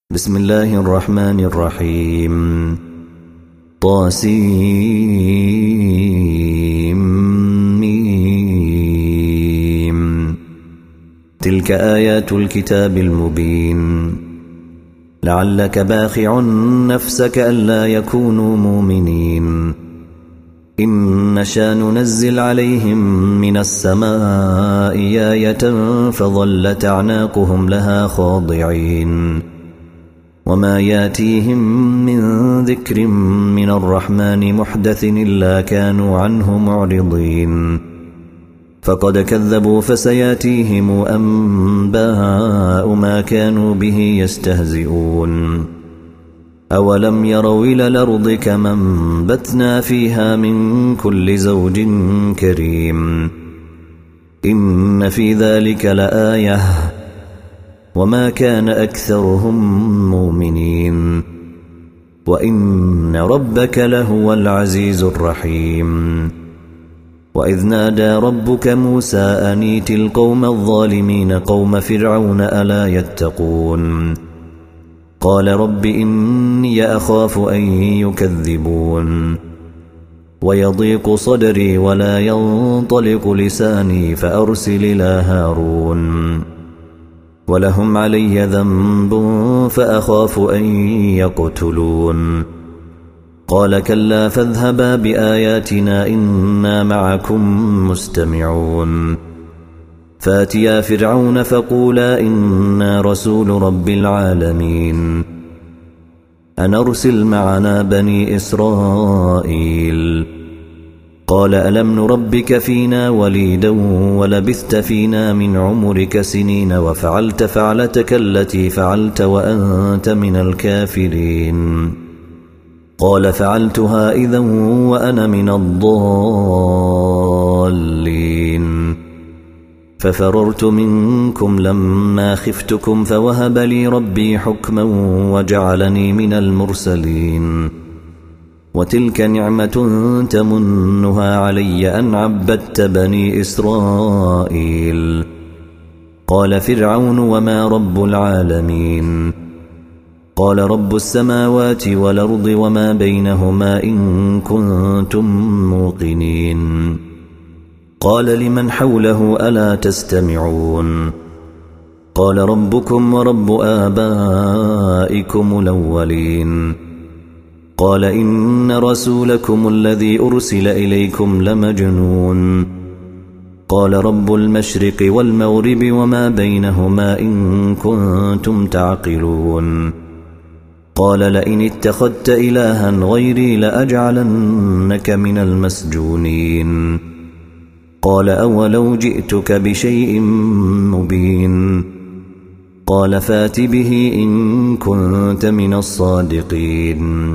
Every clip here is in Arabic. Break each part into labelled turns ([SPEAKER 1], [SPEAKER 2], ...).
[SPEAKER 1] بسم الله الرحمن الرحيم. طاسيم. تلك آيات الكتاب المبين. لعلك باخع نفسك ألا يكونوا مؤمنين. إن نشأ ننزل عليهم من السماء آية فظلت أعناقهم لها خاضعين. وما ياتيهم من ذكر من الرحمن محدث إلا كانوا عنه معرضين. فقد كذبوا فسياتيهم أنباء ما كانوا به يستهزئون. أولم يروا إلى الأرض كما أنبتنا فيها من كل زوج كريم. إن في ذلك لآية وما كان أكثرهم مؤمنين وإن ربك لهو العزيز الرحيم. وإذ نادى ربك موسى أن ائت القوم الظالمين قوم فرعون ألا يتقون. قال رب إني أخاف أن يكذبون ويضيق صدري ولا ينطلق لساني فأرسل إلى هارون ولهم علي ذنب فأخاف أن يقتلون. قال كلا فاذهبا بآياتنا إنا معكم مستمعون. فاتيا فرعون فقولا إنا رسول رب العالمين أن أرسل معنا بني إسرائيل. قال ألم نربك فينا وليدا ولبثت فينا من عمرك سنين وفعلت فعلتك التي فعلت وأنت من الكافرين. قال فعلتها إذا وأنا من الضالين. ففررت منكم لما خفتكم فوهب لي ربي حكما وجعلني من المرسلين. وتلك نعمة تمنها علي أن عبدت بني إسرائيل. قال فرعون وما رب العالمين. قال رب السماوات والأرض وما بينهما إن كنتم موقنين. قال لمن حوله ألا تستمعون. قال ربكم ورب آبائكم الأولين. قال إن رسولكم الذي أرسل إليكم لمجنون. قال رب المشرق والمغرب وما بينهما إن كنتم تعقلون. قال لئن اتخذت إلها غيري لأجعلنك من المسجونين. قال أولو جئتك بشيء مبين. قال فات به إن كنت من الصادقين.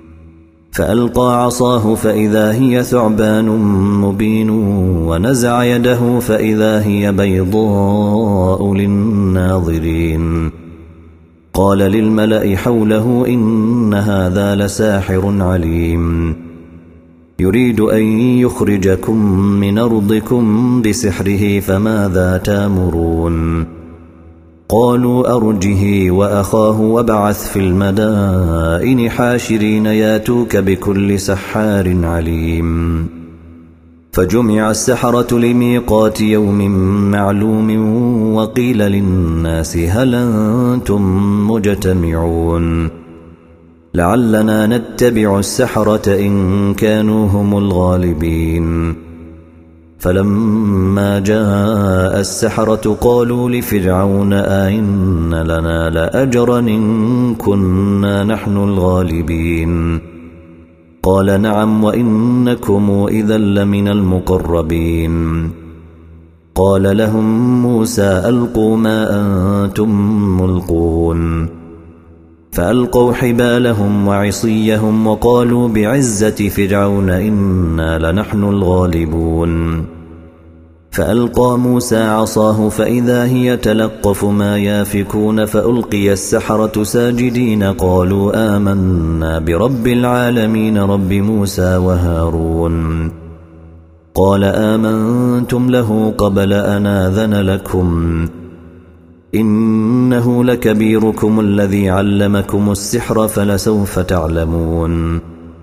[SPEAKER 1] فألقى عصاه فإذا هي ثعبان مبين ونزع يده فإذا هي بيضاء للناظرين. قال للملأ حوله إن هذا لساحر عليم يريد أن يخرجكم من أرضكم بسحره فماذا تأمرون. قالوا أرجه وأخاه وابعث في المدائن حاشرين ياتوك بكل سحار عليم. فجمع السحرة لميقات يوم معلوم وقيل للناس هل أنتم مجتمعون لعلنا نتبع السحرة إن كانوا هم الغالبين. فلما جاء السحرة قالوا لفرعون أئن لنا لأجرا إن كنا نحن الغالبين. قال نعم وإنكم إذا لمن المقربين. قال لهم موسى ألقوا ما أنتم ملقون. فألقوا حبالهم وعصيهم وقالوا بعزة فرعون إنا لنحن الغالبون. فألقى موسى عصاه فإذا هي تلقف ما يافكون فألقي السحرة ساجدين قالوا آمنا برب العالمين رب موسى وهارون. قال آمنتم له قبل أن آذن لكم إنه لكبيركم الذي علمكم السحر فلسوف تعلمون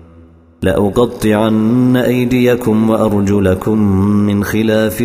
[SPEAKER 1] لأقطعن أيديكم وأرجلكم من خلاف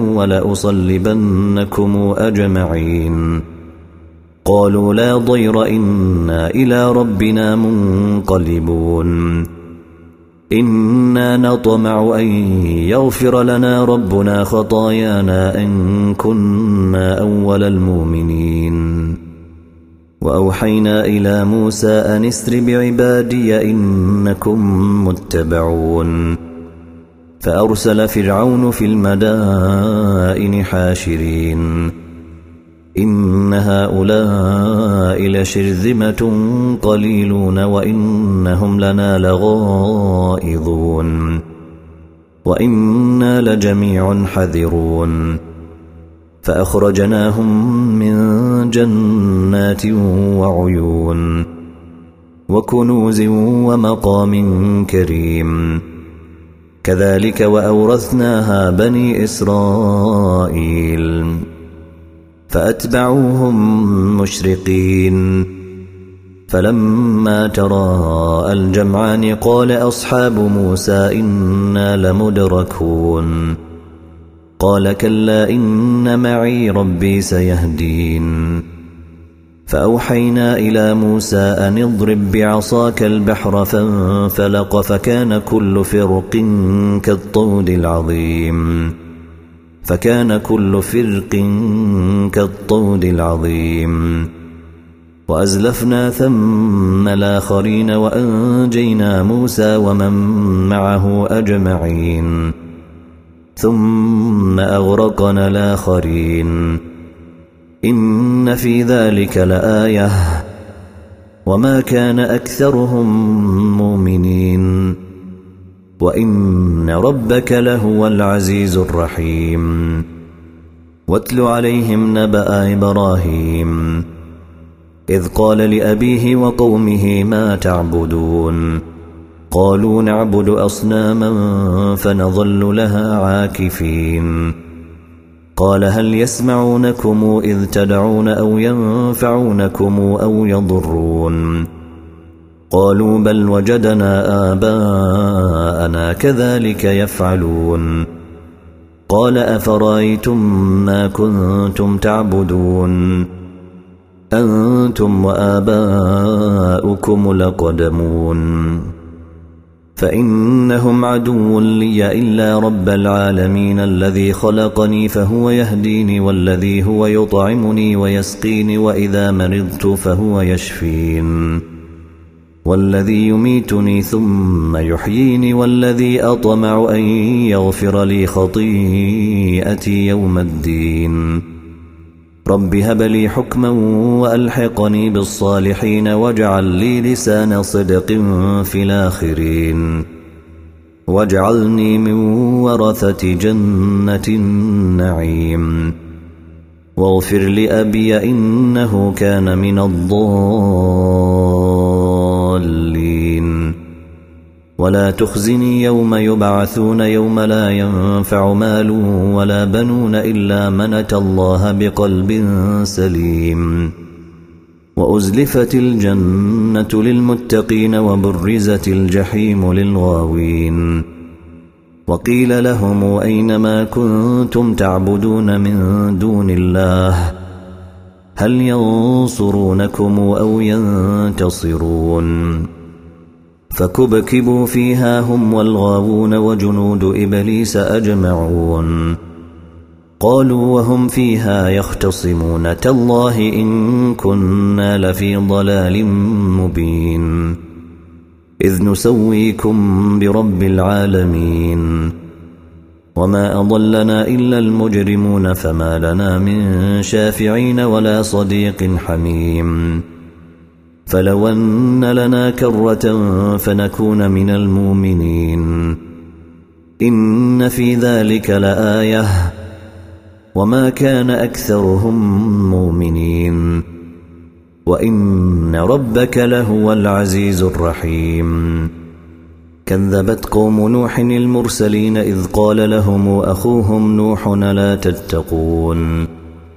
[SPEAKER 1] ولأصلبنكم أجمعين قالوا لا ضير إنا إلى ربنا منقلبون إنا نطمع أن يغفر لنا ربنا خطايانا أن كنا أول المؤمنين وأوحينا إلى موسى أن اسر بعبادي إنكم متبعون فأرسل فرعون في المدائن حاشرين إن هؤلاء لشرذمة قليلون وإنهم لنا لغائظون وإنا لجميع حذرون فأخرجناهم من جنات وعيون وكنوز ومقام كريم كذلك وأورثناها بني إسرائيل فأتبعوهم مشرقين فلما تراءى الجمعان قال أصحاب موسى إنا لمدركون قال كلا إن معي ربي سيهدين فأوحينا إلى موسى أن اضرب بعصاك البحر فانفلق فكان كل فرق كالطود العظيم وأزلفنا ثم الآخرين وأنجينا موسى ومن معه أجمعين ثم أغرقنا الآخرين إن في ذلك لآية وما كان أكثرهم مؤمنين وإن ربك لهو العزيز الرحيم واتل عليهم نبأ إبراهيم إذ قال لأبيه وقومه ما تعبدون قالوا نعبد أصناما فنظل لها عاكفين قال هل يسمعونكم إذ تدعون أو ينفعونكم أو يضرون قالوا بل وجدنا آباءنا كذلك يفعلون قال أفرأيتم ما كنتم تعبدون أنتم وآباؤكم الأقدمون فإنهم عدو لي إلا رب العالمين الذي خلقني فهو يهديني والذي هو يطعمني ويسقيني وإذا مرضت فهو يشفين والذي يميتني ثم يحييني والذي أطمع أن يغفر لي خطيئتي يوم الدين رب هب لي حكما وألحقني بالصالحين واجعل لي لسان صدق في الآخرين واجعلني من ورثة جنة النعيم واغفر لأبي إنه كان من الضالين ولا تخزني يوم يبعثون يوم لا ينفع مال ولا بنون إلا من أتى الله بقلب سليم وأزلفت الجنة للمتقين وبرزت الجحيم للغاوين وقيل لهم أينما كنتم تعبدون من دون الله هل ينصرونكم أو ينتصرون فكبكبوا فيها هم والغاوون وجنود إبليس أجمعون قالوا وهم فيها يختصمون تالله إن كنا لفي ضلال مبين إذ نسويكم برب العالمين وما أضلنا إلا المجرمون فما لنا من شافعين ولا صديق حميم فلو أن لنا كرة فنكون من المؤمنين إن في ذلك لآية وما كان أكثرهم مؤمنين وإن ربك لهو العزيز الرحيم كذبت قوم نوح المرسلين إذ قال لهم أخوهم نوح لا تتقون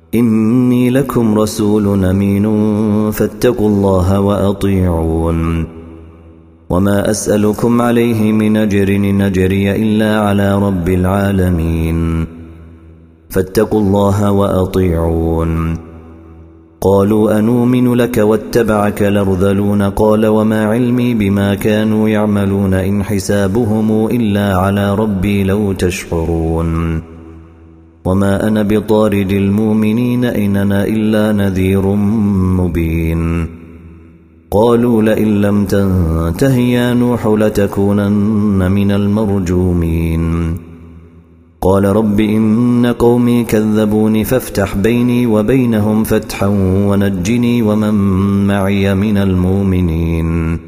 [SPEAKER 1] إني لكم رسول أمين فاتقوا الله وأطيعون وما أسألكم عليه من أجر إن أجري إلا على رب العالمين فاتقوا الله وأطيعون قالوا أنؤمن لك واتبعك الأرذلون قال وما علمي بما كانوا يعملون إن حسابهم إلا على ربي لو تشعرون وما أنا بطارد المؤمنين إن أنا إلا نذير مبين قالوا لئن لم تنته يا نوح لتكونن من المرجومين قال رب إن قومي كذبوني فافتح بيني وبينهم فتحا ونجني ومن معي من المؤمنين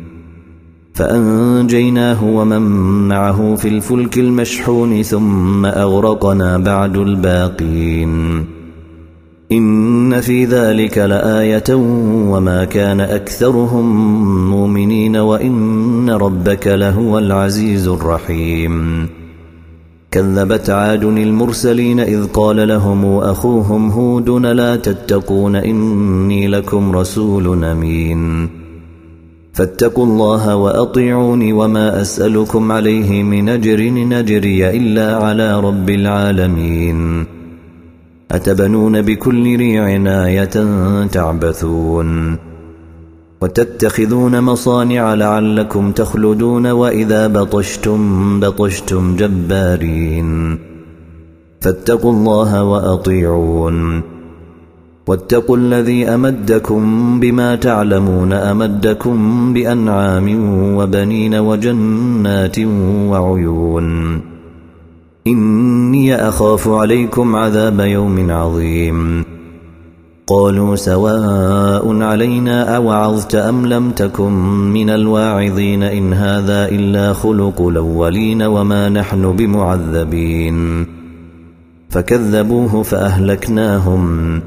[SPEAKER 1] فأنجيناه ومن معه في الفلك المشحون ثم أغرقنا بعد الباقين إن في ذلك لآية وما كان أكثرهم مؤمنين وإن ربك لهو العزيز الرحيم كذبت عاد المرسلين إذ قال لهم أخوهم هود لا تتقون إني لكم رسول أمين فاتقوا الله وأطيعوني وما أسألكم عليه من أجر إن أجري إلا على رب العالمين أتبنون بكل ريع آية تعبثون وتتخذون مصانع لعلكم تخلدون وإذا بطشتم جبارين فاتقوا الله وأطيعون واتقوا الذي أمدكم بما تعلمون أمدكم بأنعام وبنين وجنات وعيون إني أخاف عليكم عذاب يوم عظيم قالوا سواء علينا أوعظت أم لم تكن من الواعظين إن هذا إلا خلق الأولين وما نحن بمعذبين فكذبوه فأهلكناهم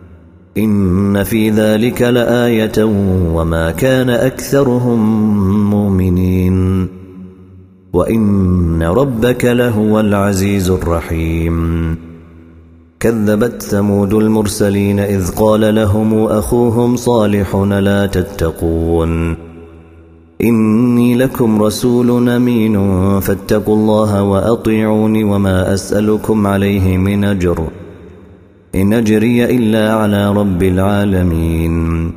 [SPEAKER 1] إن في ذلك لآية وما كان أكثرهم مؤمنين وإن ربك لهو العزيز الرحيم كذبت ثمود المرسلين إذ قال لهم أخوهم صالح لا تتقون إني لكم رسول أمين فاتقوا الله وأطيعوني وما أسألكم عليه من أجر إن أجري إلا على رب العالمين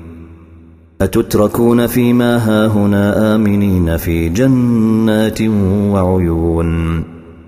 [SPEAKER 1] أتتركون فيما هاهنا آمنين في جنات وعيون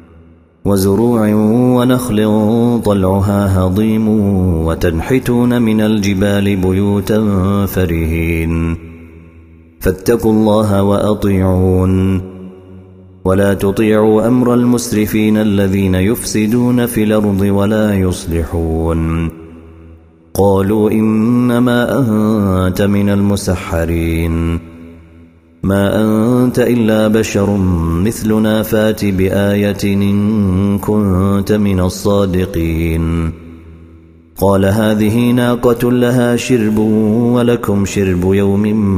[SPEAKER 1] وزروع ونخل طلعها هضيم وتنحتون من الجبال بيوتا فرهين فاتقوا الله وأطيعون ولا تطيعوا أمر المسرفين الذين يفسدون في الأرض ولا يصلحون قالوا إنما أنت من المسحرين ما أنت إلا بشر مثلنا فات بآية إن كنت من الصادقين قال هذه ناقة لها شرب ولكم شرب يوم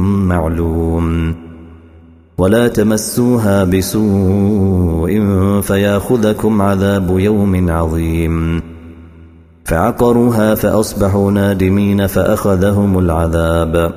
[SPEAKER 1] معلوم ولا تمسوها بسوء فياخذكم عذاب يوم عظيم فعقروها فأصبحوا نادمين فأخذهم العذاب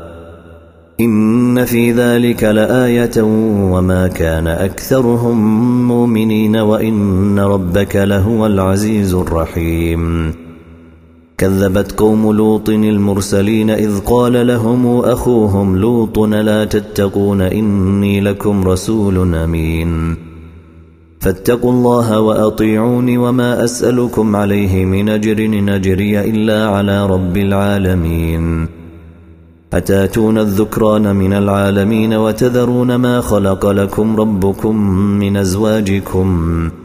[SPEAKER 1] إن في ذلك لآية وما كان أكثرهم مؤمنين وإن ربك لهو العزيز الرحيم كذبت قوم لوط المرسلين إذ قال لهم أخوهم لوط لا تتقون إني لكم رسول أمين فاتقوا الله وأطيعوني وما أسألكم عليه من أجر إن أجري إلا على رب العالمين أتاتون الذكران من العالمين وتذرون ما خلق لكم ربكم من أزواجكم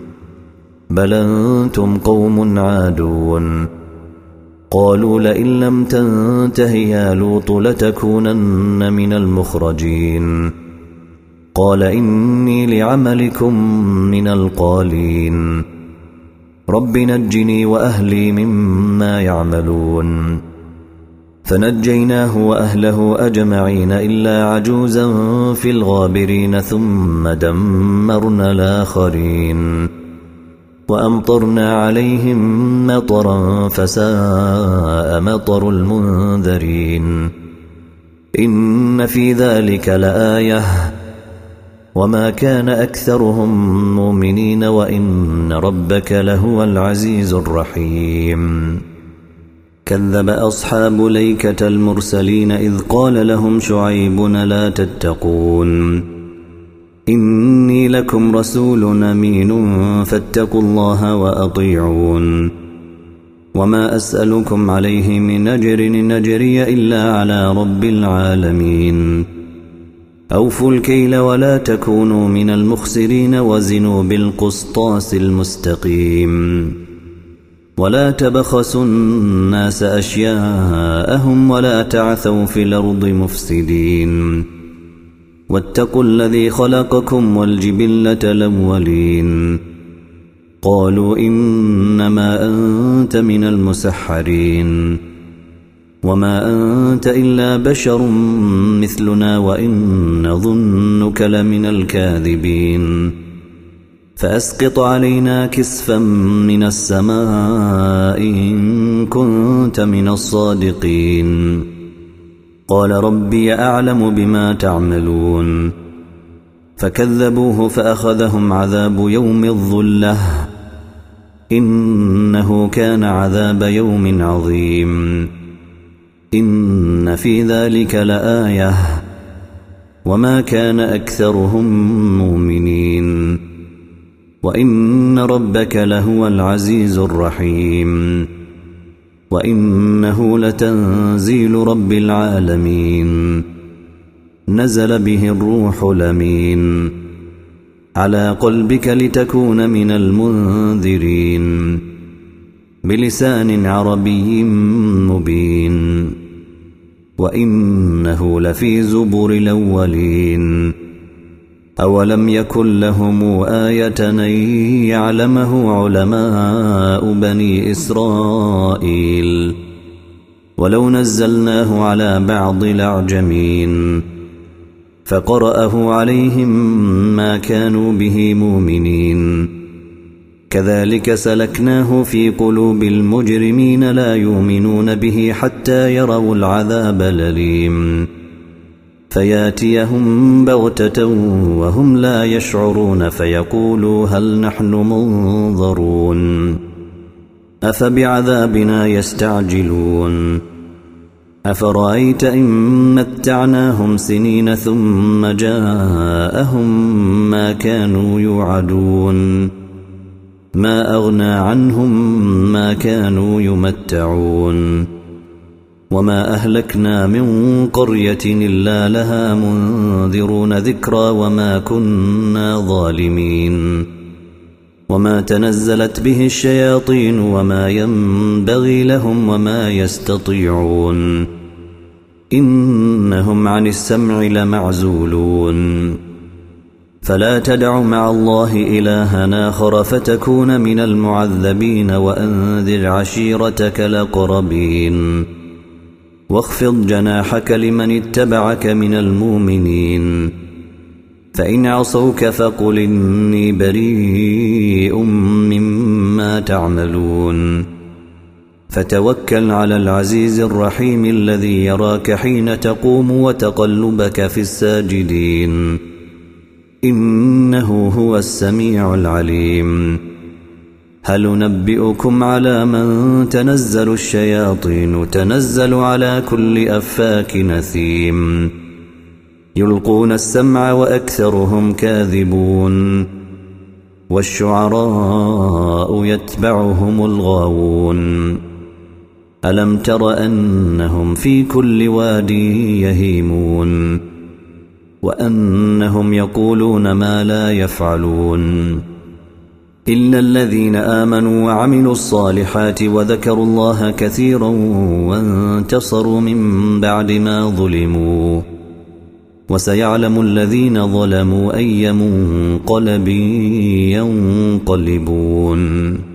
[SPEAKER 1] بل أنتم قوم عادون قالوا لئن لم تنته يا لوط لتكونن من المخرجين قال إني لعملكم من القالين رب نجني وأهلي مما يعملون فنجيناه وأهله أجمعين إلا عجوزا في الغابرين ثم دمرنا الآخرين وأمطرنا عليهم مطرا فساء مطر المنذرين إن في ذلك لآية وما كان أكثرهم مؤمنين وإن ربك لهو العزيز الرحيم كذب أصحاب الأيكة المرسلين إذ قال لهم شعيب لا تتقون إني لكم رسول أمين فاتقوا الله وأطيعون وما أسألكم عليه من أجر إن أجري إلا على رب العالمين أوفوا الكيل ولا تكونوا من المخسرين وزنوا بالقسطاس المستقيم ولا تبخسوا الناس أشياءهم ولا تعثوا في الأرض مفسدين واتقوا الذي خلقكم والجبلة الأولين قالوا إنما أنت من المسحرين وما أنت إلا بشر مثلنا وإن نظنك لمن الكاذبين فأسقط علينا كسفا من السماء إن كنت من الصادقين قال ربي أعلم بما تعملون فكذبوه فأخذهم عذاب يوم الظلة إنه كان عذاب يوم عظيم إن في ذلك لآية وما كان أكثرهم مؤمنين وإن ربك لهو العزيز الرحيم وإنه لتنزيل رب العالمين نزل به الروح الأمين على قلبك لتكون من المنذرين بلسان عربي مبين وإنه لفي زبر الأولين أولم يكن لهم آية أن يعلمه علماء بني إسرائيل ولو نزلناه على بعض الأعجمين فقرأه عليهم ما كانوا به مؤمنين كذلك سلكناه في قلوب المجرمين لا يؤمنون به حتى يروا العذاب الأليم فياتيهم بغتة وهم لا يشعرون فيقولوا هل نحن منظرون أفبعذابنا يستعجلون أفرأيت إن متعناهم سنين ثم جاءهم ما كانوا يوعدون ما أغنى عنهم ما كانوا يمتعون وما أهلكنا من قرية إلا لها منذرون ذكرى وما كنا ظالمين وما تنزلت به الشياطين وما ينبغي لهم وما يستطيعون إنهم عن السمع لمعزولون فلا تدع مع الله إلها آخر فتكون من المعذبين وأنذر عشيرتك الأقربين واخفض جناحك لمن اتبعك من المؤمنين فإن عصوك فقل إني بريء مما تعملون فتوكل على العزيز الرحيم الذي يراك حين تقوم وتقلبك في الساجدين إنه هو السميع العليم هل ننبئكم على من تنزل الشياطين تنزل على كل أفاك نثيم يلقون السمع وأكثرهم كاذبون والشعراء يتبعهم الغاوون ألم تر أنهم في كل واد يهيمون وأنهم يقولون ما لا يفعلون إلا الذين آمنوا وعملوا الصالحات وذكروا الله كثيرا وانتصروا من بعد ما ظلموا وسيعلم الذين ظلموا أي منقلب ينقلبون